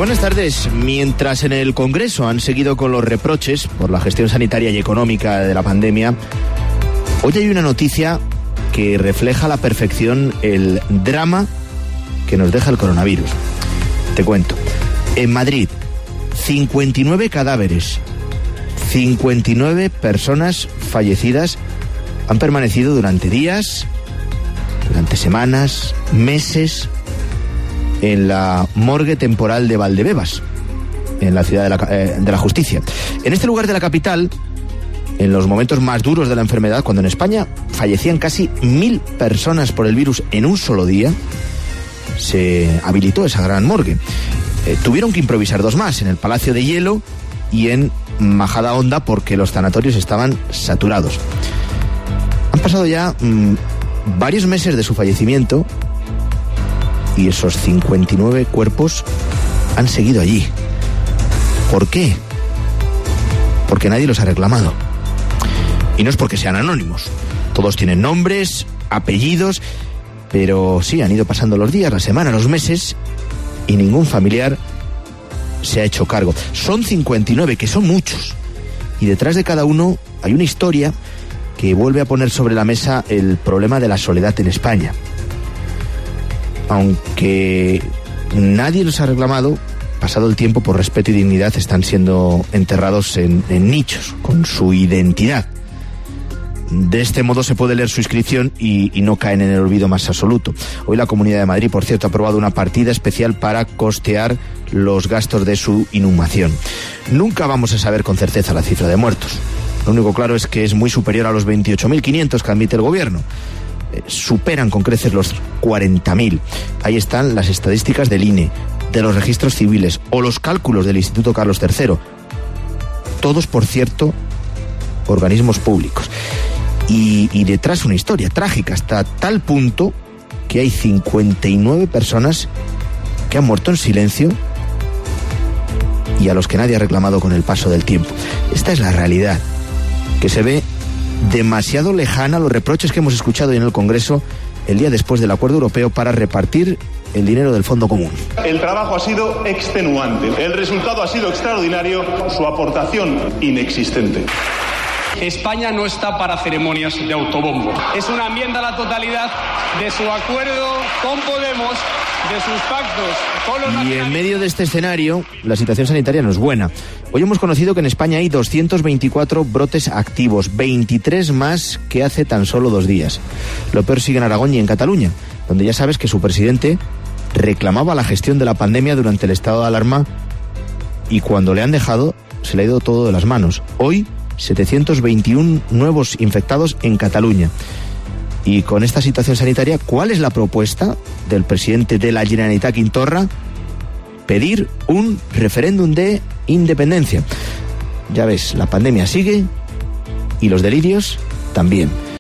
Buenas tardes. Mientras en el Congreso han seguido con los reproches por la gestión sanitaria y económica de la pandemia, hoy hay una noticia que refleja a la perfección el drama que nos deja el coronavirus. Te cuento. En Madrid, 59 cadáveres, 59 personas fallecidas han permanecido durante días, durante semanas, meses, en la morgue temporal de Valdebebas, en la ciudad de la Justicia. En este lugar de la capital, en los momentos más duros de la enfermedad, cuando en España fallecían casi 1.000 personas por el virus en un solo día, se habilitó esa gran morgue. Tuvieron que improvisar dos más, en el Palacio de Hielo y en Majadahonda, porque los sanatorios estaban saturados. Han pasado ya varios meses de su fallecimiento y esos 59 cuerpos han seguido allí. ¿Por qué? Porque nadie los ha reclamado. Y no es porque sean anónimos. Todos tienen nombres, apellidos, pero sí, han ido pasando los días, las semanas, los meses, y ningún familiar se ha hecho cargo. Son 59, que son muchos. Y detrás de cada uno hay una historia que vuelve a poner sobre la mesa el problema de la soledad en España. Aunque nadie los ha reclamado, pasado el tiempo, por respeto y dignidad, están siendo enterrados en nichos, con su identidad. De este modo se puede leer su inscripción y no caen en el olvido más absoluto. Hoy la Comunidad de Madrid, por cierto, ha aprobado una partida especial para costear los gastos de su inhumación. Nunca vamos a saber con certeza la cifra de muertos. Lo único claro es que es muy superior a los 28.500 que admite el gobierno. Superan con creces los 40.000. Ahí están las estadísticas del INE, de los registros civiles o los cálculos del Instituto Carlos III. Todos, por cierto, organismos públicos. Y detrás una historia trágica, hasta tal punto que hay 59 personas que han muerto en silencio y a los que nadie ha reclamado con el paso del tiempo. Esta es la realidad, que se ve demasiado lejana a los reproches que hemos escuchado en el Congreso el día después del acuerdo europeo para repartir el dinero del Fondo Común. El trabajo ha sido extenuante, el resultado ha sido extraordinario, su aportación inexistente. España no está para ceremonias de autobombo. Es una enmienda a la totalidad de su acuerdo con Podemos, de sus pactos con los nacionalistas. Y en medio de este escenario, la situación sanitaria no es buena. Hoy hemos conocido que en España hay 224 brotes activos, 23 más que hace tan solo 2 días. Lo peor sigue en Aragón y en Cataluña, donde ya sabes que su presidente reclamaba la gestión de la pandemia durante el estado de alarma y cuando le han dejado, se le ha ido todo de las manos. Hoy, 721 nuevos infectados en Cataluña. Y con esta situación sanitaria, ¿cuál es la propuesta del presidente de la Generalitat, Quim Torra? Pedir un referéndum de independencia. Ya ves, la pandemia sigue y los delirios también.